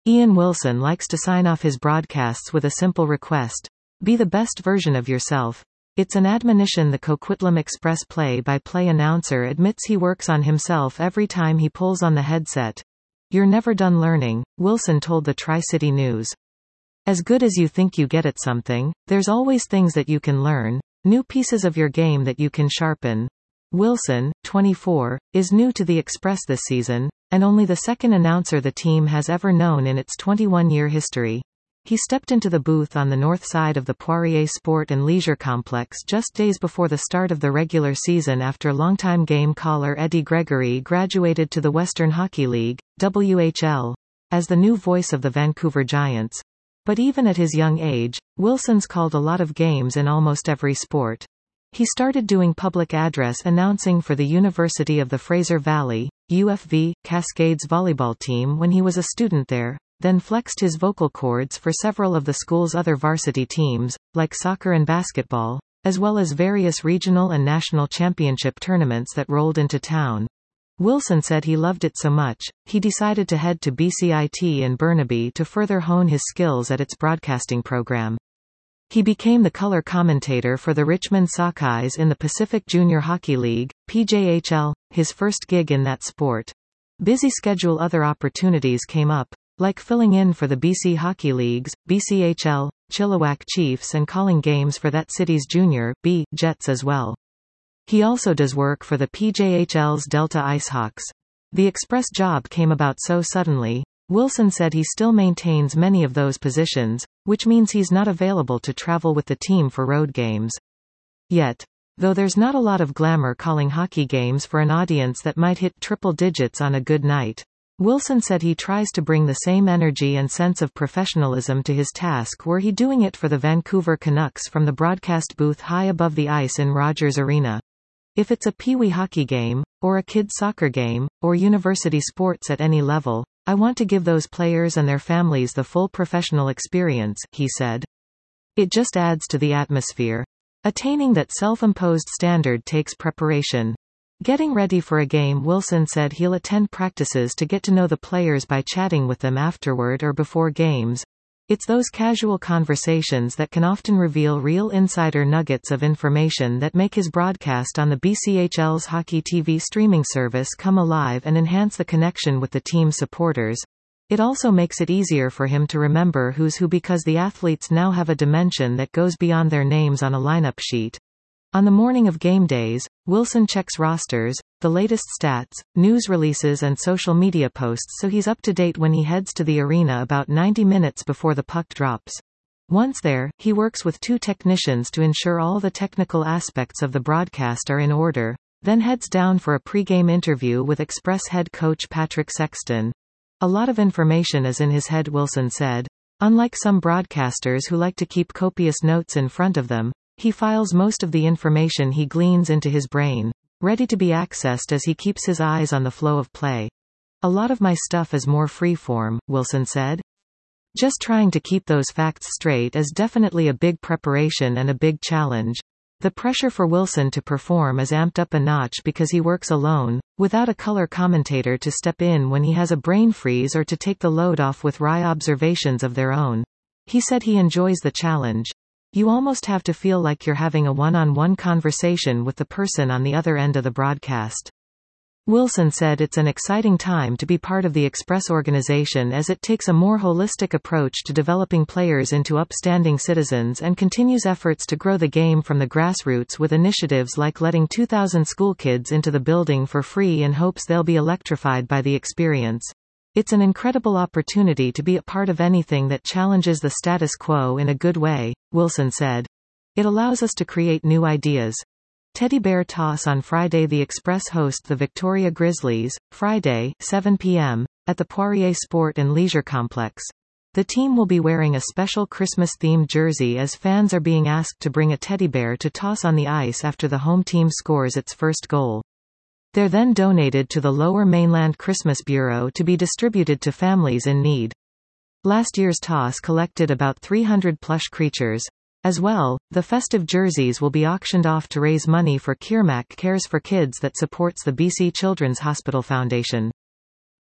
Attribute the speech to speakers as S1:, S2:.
S1: Ian Wilson likes to sign off his broadcasts with a simple request. Be the best version of yourself. It's an admonition the Coquitlam Express play-by-play announcer admits he works on himself every time he pulls on the headset. You're never done learning, Wilson told the Tri-City News. As good as you think you get at something, there's always things that you can learn, new pieces of your game that you can sharpen. Wilson, 24, is new to the Express this season, and only the second announcer the team has ever known in its 21-year history. He stepped into the booth on the north side of the Poirier Sport and Leisure Complex just days before the start of the regular season after longtime game caller Eddie Gregory graduated to the Western Hockey League, WHL, as the new voice of the Vancouver Giants. But even at his young age, Wilson's called a lot of games in almost every sport. He started doing public address announcing for the University of the Fraser Valley, UFV, Cascades volleyball team when he was a student there, then flexed his vocal cords for several of the school's other varsity teams, like soccer and basketball, as well as various regional and national championship tournaments that rolled into town. Wilson said he loved it so much, he decided to head to BCIT in Burnaby to further hone his skills at its broadcasting program. He became the color commentator for the Richmond Sockeyes in the Pacific Junior Hockey League, PJHL, his first gig in that sport. Busy schedule other opportunities came up, like filling in for the BC Hockey Leagues, BCHL, Chilliwack Chiefs and calling games for that city's Junior B Jets as well. He also does work for the PJHL's Delta IceHawks. The Express job came about so suddenly, Wilson said he still maintains many of those positions, which means he's not available to travel with the team for road games. Yet. Though there's not a lot of glamour calling hockey games for an audience that might hit triple digits on a good night. Wilson said he tries to bring the same energy and sense of professionalism to his task were he doing it for the Vancouver Canucks from the broadcast booth high above the ice in Rogers Arena. If it's a peewee hockey game, or a kids' soccer game, or university sports at any level, I want to give those players and their families the full professional experience, he said. It just adds to the atmosphere. Attaining that self-imposed standard takes preparation. Getting ready for a game, Wilson said he'll attend practices to get to know the players by chatting with them afterward or before games. It's those casual conversations that can often reveal real insider nuggets of information that make his broadcast on the BCHL's hockey TV streaming service come alive and enhance the connection with the team's supporters. It also makes it easier for him to remember who's who because the athletes now have a dimension that goes beyond their names on a lineup sheet. On the morning of game days, Wilson checks rosters, the latest stats, news releases and social media posts so he's up to date when he heads to the arena about 90 minutes before the puck drops. Once there, he works with 2 technicians to ensure all the technical aspects of the broadcast are in order, then heads down for a pre-game interview with Express head coach Patrick Sexton. A lot of information is in his head, Wilson said. Unlike some broadcasters who like to keep copious notes in front of them, he files most of the information he gleans into his brain, ready to be accessed as he keeps his eyes on the flow of play. A lot of my stuff is more free-form, Wilson said. Just trying to keep those facts straight is definitely a big preparation and a big challenge. The pressure for Wilson to perform is amped up a notch because he works alone, without a color commentator to step in when he has a brain freeze or to take the load off with wry observations of their own. He said he enjoys the challenge. You almost have to feel like you're having a one-on-one conversation with the person on the other end of the broadcast. Wilson said it's an exciting time to be part of the Express organization as it takes a more holistic approach to developing players into upstanding citizens and continues efforts to grow the game from the grassroots with initiatives like letting 2,000 school kids into the building for free in hopes they'll be electrified by the experience. It's an incredible opportunity to be a part of anything that challenges the status quo in a good way, Wilson said. It allows us to create new ideas. Teddy bear toss on Friday. The Express host the Victoria Grizzlies, Friday, 7 p.m., at the Poirier Sport and Leisure Complex. The team will be wearing a special Christmas-themed jersey as fans are being asked to bring a teddy bear to toss on the ice after the home team scores its first goal. They're then donated to the Lower Mainland Christmas Bureau to be distributed to families in need. Last year's toss collected about 300 plush creatures. As well, the festive jerseys will be auctioned off to raise money for Kirmac Cares for Kids that supports the BC Children's Hospital Foundation.